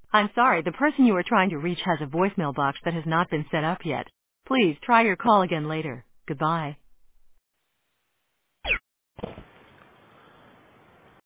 I'm sorry, the person you are trying to reach has a voicemail box that has not been set up yet. Please try your call again later. Goodbye.